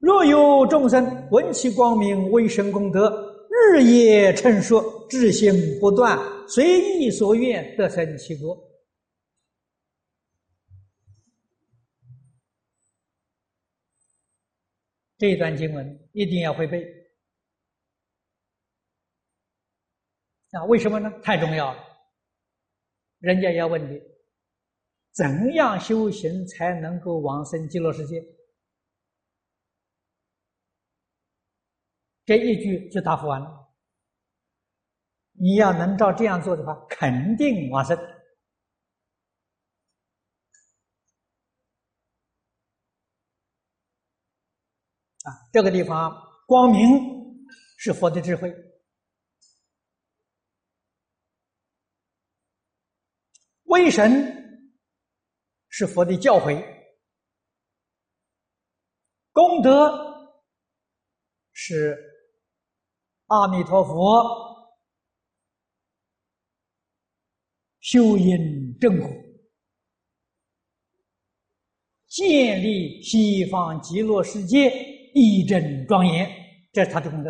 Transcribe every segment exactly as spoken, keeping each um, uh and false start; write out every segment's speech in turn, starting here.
若有众生闻其光明，为生功德，日夜称说，志行不断，随意所愿，得生其国。这一段经文一定要会背啊！为什么呢？太重要了。人家要问你，怎样修行才能够往生极乐世界？这一句就答复完了。你要能照这样做的话，肯定往生。啊，这个地方光明是佛的智慧，威神是佛的教诲，功德是阿弥陀佛修因正果，建立西方极乐世界义正庄严，这是他的功德。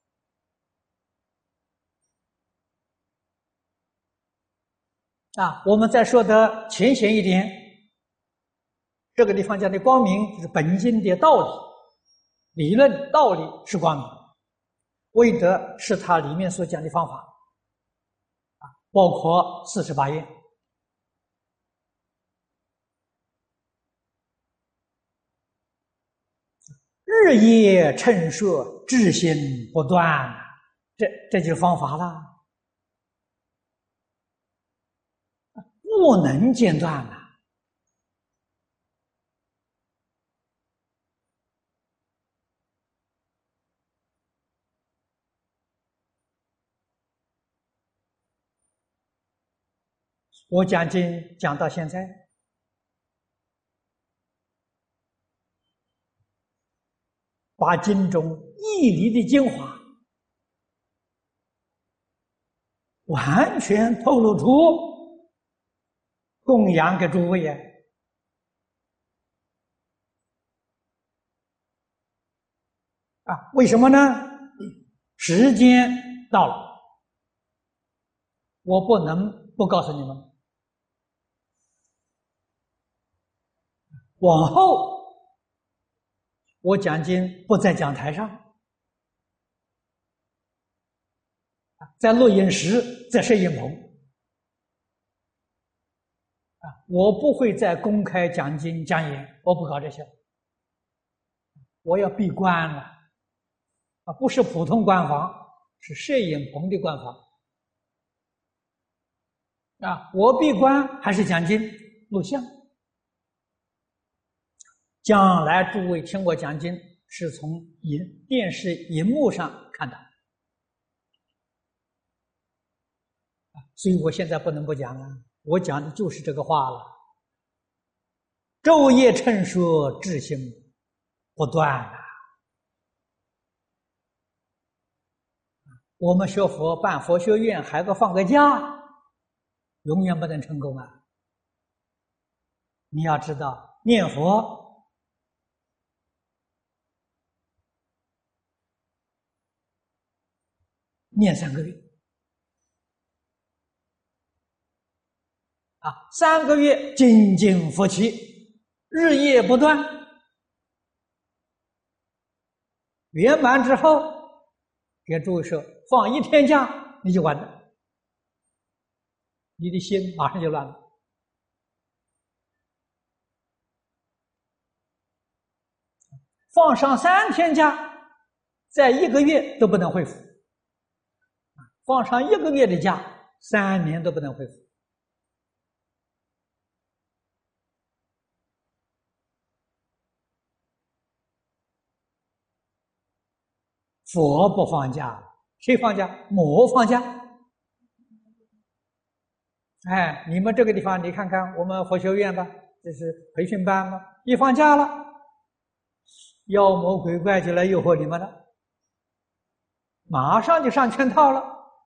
啊，我们再说的浅显一点，这个地方讲的光明就是本经的道理，理论道理是光明，威德是他里面所讲的方法，啊，包括四十八愿。日夜称说，志行不断，这这就是方法了，不能间断了。我讲经讲到现在，把经中义理的精华完全透露出，供养给诸位啊！啊，为什么呢？时间到了，我不能不告诉你们。往后我讲经不在讲台上，在录音室，在摄影棚，啊，我不会再公开讲经讲演，我不搞这些，我要闭关了，啊，不是普通关房，是摄影棚的关房，啊，我闭关还是讲经录像，将来诸位听我讲经是从荧电视荧幕上看到。所以我现在不能不讲啊，我讲的就是这个话了。昼夜称说，志行不断啊！我们学佛办佛学院，还个放个假，永远不能成功啊！你要知道，念佛念三个月。啊，三个月精进佛起，日夜不断，圆满之后，给诸位说，放一天假你就完了，你的心马上就乱了。放上三天假，在一个月都不能恢复；放上一个月的假，三年都不能恢复。佛不放假，谁放假？魔放假。哎，你们这个地方，你看看我们佛学院吧，这是培训班嘛，一放假了，妖魔鬼怪就来诱惑你们了，马上就上圈套了，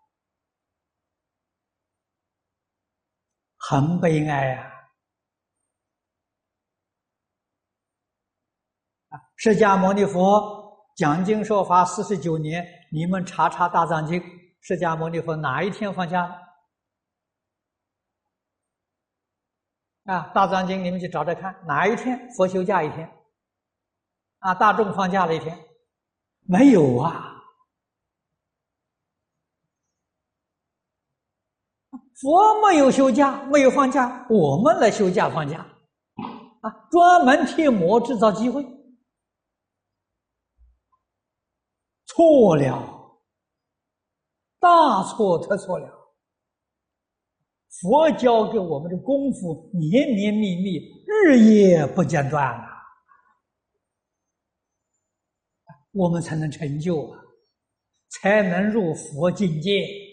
很悲哀呀！啊， 释迦牟尼佛讲经说法四十九年，你们查查大藏经，释迦牟尼佛哪一天放假了？啊，大藏经你们去找找看，哪一天佛休假一天？啊，大众放假了一天？没有啊！佛没有休假，没有放假，我们来休假放假，啊，专门替魔制造机会，错了，大错特错了。佛教给我们的功夫绵绵密密，日夜不间断啊，我们才能成就啊，才能入佛境界。